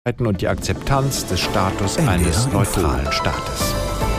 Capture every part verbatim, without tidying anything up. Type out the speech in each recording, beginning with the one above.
und die Akzeptanz des Status eines neutralen Staates.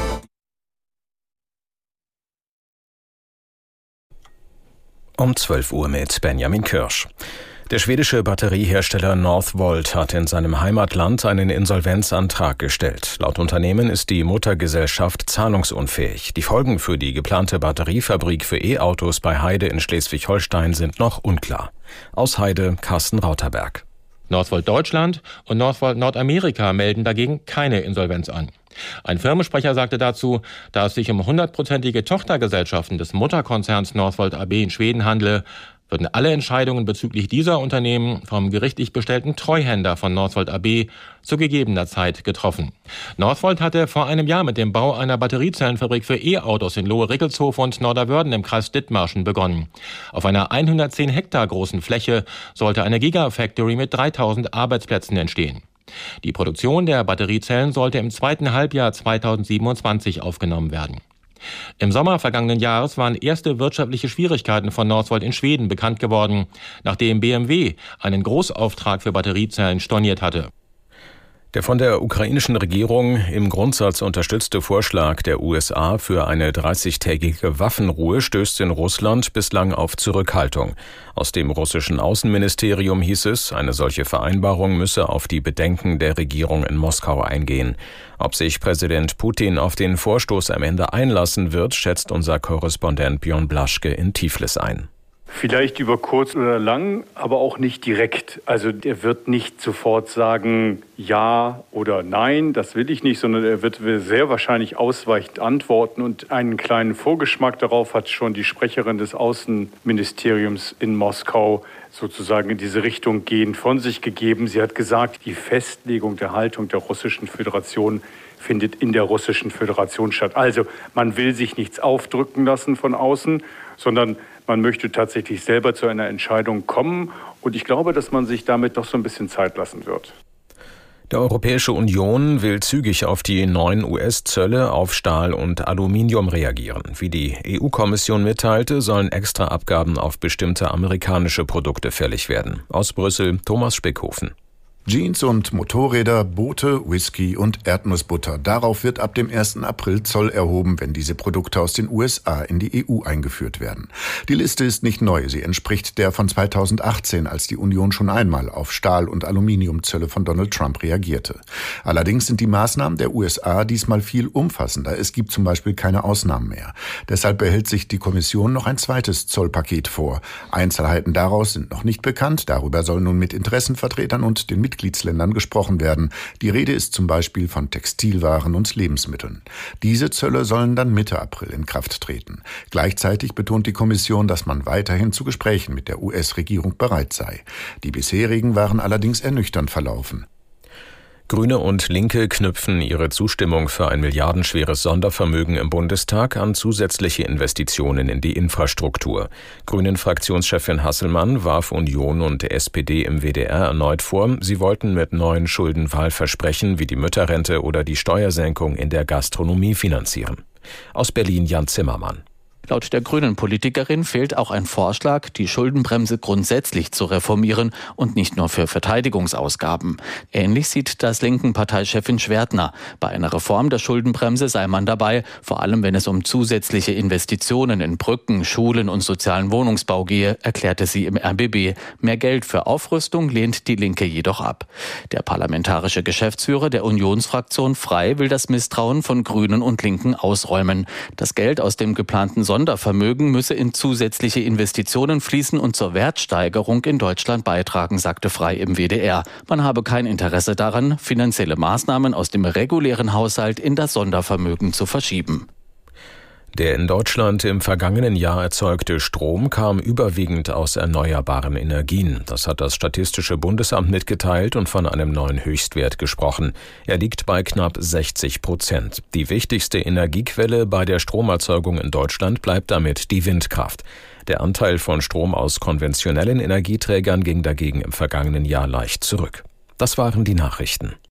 Um zwölf Uhr mit Benjamin Kirsch. Der schwedische Batteriehersteller Northvolt hat in seinem Heimatland einen Insolvenzantrag gestellt. Laut Unternehmen ist die Muttergesellschaft zahlungsunfähig. Die Folgen für die geplante Batteriefabrik für E-Autos bei Heide in Schleswig-Holstein sind noch unklar. Aus Heide, Carsten Rauterberg. Northvolt Deutschland und Northvolt Nordamerika melden dagegen keine Insolvenz an. Ein Firmensprecher sagte dazu, da es sich um hundertprozentige Tochtergesellschaften des Mutterkonzerns Northvolt A G in Schweden handle, würden alle Entscheidungen bezüglich dieser Unternehmen vom gerichtlich bestellten Treuhänder von Northvolt A G zu gegebener Zeit getroffen. Northvolt hatte vor einem Jahr mit dem Bau einer Batteriezellenfabrik für E-Autos in Lohe-Rickelshof und Norderwörden im Kreis Dithmarschen begonnen. Auf einer hundertzehn Hektar großen Fläche sollte eine Gigafactory mit dreitausend Arbeitsplätzen entstehen. Die Produktion der Batteriezellen sollte im zweiten Halbjahr zweitausendsiebenundzwanzig aufgenommen werden. Im Sommer vergangenen Jahres waren erste wirtschaftliche Schwierigkeiten von Northvolt in Schweden bekannt geworden, nachdem B M W einen Großauftrag für Batteriezellen storniert hatte. Der von der ukrainischen Regierung im Grundsatz unterstützte Vorschlag der U S A für eine dreißigtägige Waffenruhe stößt in Russland bislang auf Zurückhaltung. Aus dem russischen Außenministerium hieß es, eine solche Vereinbarung müsse auf die Bedenken der Regierung in Moskau eingehen. Ob sich Präsident Putin auf den Vorstoß am Ende einlassen wird, schätzt unser Korrespondent Björn Blaschke in Tiflis ein. Vielleicht über kurz oder lang, aber auch nicht direkt. Also er wird nicht sofort sagen ja oder nein, das will ich nicht, sondern er wird sehr wahrscheinlich ausweichend antworten. Und einen kleinen Vorgeschmack darauf hat schon die Sprecherin des Außenministeriums in Moskau sozusagen in diese Richtung gehend von sich gegeben. Sie hat gesagt, die Festlegung der Haltung der Russischen Föderation findet in der Russischen Föderation statt. Also man will sich nichts aufdrücken lassen von außen, sondern man möchte tatsächlich selber zu einer Entscheidung kommen. Und ich glaube, dass man sich damit doch so ein bisschen Zeit lassen wird. Die Europäische Union will zügig auf die neuen U S-Zölle auf Stahl und Aluminium reagieren. Wie die E U-Kommission mitteilte, sollen Extraabgaben auf bestimmte amerikanische Produkte fällig werden. Aus Brüssel, Thomas Spickhofen. Jeans und Motorräder, Boote, Whisky und Erdnussbutter. Darauf wird ab dem ersten April Zoll erhoben, wenn diese Produkte aus den U S A in die E U eingeführt werden. Die Liste ist nicht neu. Sie entspricht der von zweitausendachtzehn, als die Union schon einmal auf Stahl- und Aluminiumzölle von Donald Trump reagierte. Allerdings sind die Maßnahmen der U S A diesmal viel umfassender. Es gibt zum Beispiel keine Ausnahmen mehr. Deshalb behält sich die Kommission noch ein zweites Zollpaket vor. Einzelheiten daraus sind noch nicht bekannt. Darüber soll nun mit Interessenvertretern und den Mitgliedsländern gesprochen werden. Die Rede ist zum Beispiel von Textilwaren und Lebensmitteln. Diese Zölle sollen dann Mitte April in Kraft treten. Gleichzeitig betont die Kommission, dass man weiterhin zu Gesprächen mit der U S-Regierung bereit sei. Die bisherigen waren allerdings ernüchternd verlaufen. Grüne und Linke knüpfen ihre Zustimmung für ein milliardenschweres Sondervermögen im Bundestag an zusätzliche Investitionen in die Infrastruktur. Grünen-Fraktionschefin Hasselmann warf Union und S P D im W D R erneut vor, sie wollten mit neuen Schulden Wahlversprechen wie die Mütterrente oder die Steuersenkung in der Gastronomie finanzieren. Aus Berlin Jan Zimmermann. Laut der Grünen-Politikerin fehlt auch ein Vorschlag, die Schuldenbremse grundsätzlich zu reformieren und nicht nur für Verteidigungsausgaben. Ähnlich sieht das linken Parteichefin Schwertner. Bei einer Reform der Schuldenbremse sei man dabei, vor allem wenn es um zusätzliche Investitionen in Brücken, Schulen und sozialen Wohnungsbau gehe, erklärte sie im R B B. Mehr Geld für Aufrüstung lehnt die Linke jedoch ab. Der parlamentarische Geschäftsführer der Unionsfraktion Frei will das Misstrauen von Grünen und Linken ausräumen. Das Geld aus dem geplanten Sondervermögen müsse in zusätzliche Investitionen fließen und zur Wertsteigerung in Deutschland beitragen, sagte Frei im W D R. Man habe kein Interesse daran, finanzielle Maßnahmen aus dem regulären Haushalt in das Sondervermögen zu verschieben. Der in Deutschland im vergangenen Jahr erzeugte Strom kam überwiegend aus erneuerbaren Energien. Das hat das Statistische Bundesamt mitgeteilt und von einem neuen Höchstwert gesprochen. Er liegt bei knapp sechzig Prozent. Die wichtigste Energiequelle bei der Stromerzeugung in Deutschland bleibt damit die Windkraft. Der Anteil von Strom aus konventionellen Energieträgern ging dagegen im vergangenen Jahr leicht zurück. Das waren die Nachrichten.